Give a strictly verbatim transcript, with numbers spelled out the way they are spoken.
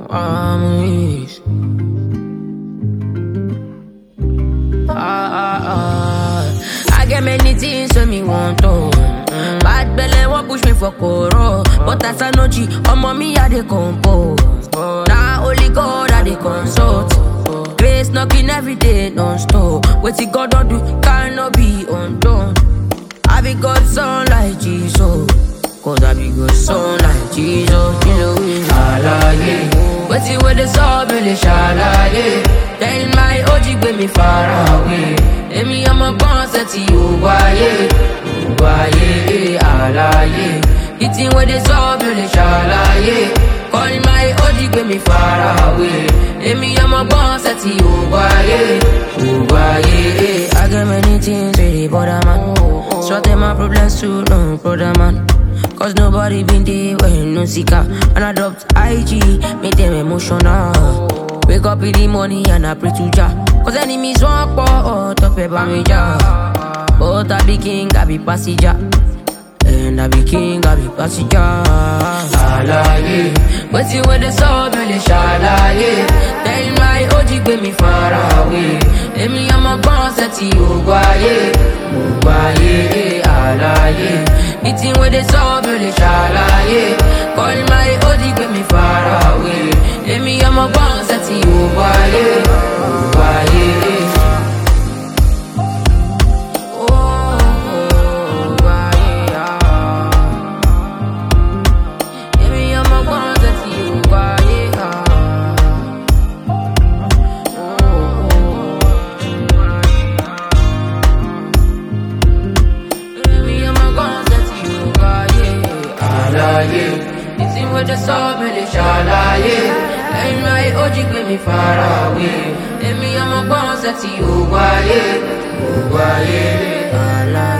Amis. Ah, ah, ah. I get many things when me want to. Mm. Bad belly won't push me for coro. But as I know G, I'm on me I dey compose. Now only God I dey consult. Grace knocking every day non-stop. What you God don't do cannot be undone. I be God's son like Jesus. Cause I be God's son like Jesus. You know it. Alaye. What you with the soul really shalaye. Tell my O G get me far away. Let me I'm a boss at you baye. Baye. Alaye. Eating with the soul really shalaye. Call my O G get me far away. Let me I'm a boss at you baye. Baye. I got many things really bother man. Sorting my problems too, no brother man. Cause nobody been there when no seeker. And I dropped I G, made them emotional. Wake up in the morning and I pray to Jah. Cause enemies walk for out of a bamija. But I be king, I be passenger. And I be king, I be passenger. Alaye. But you with the soul, really shalaye. Tell my O G get me far away. Let me I'm a boss at you baye. Baye. Alaye. Eating with the soul, really shalaye. Call my O G get me far away. Let me I'm a boss at you baye. Baye. Eating with the soul, really shalaye. And my O G get me far away. Let me I'm a boss at you, baye. Baye.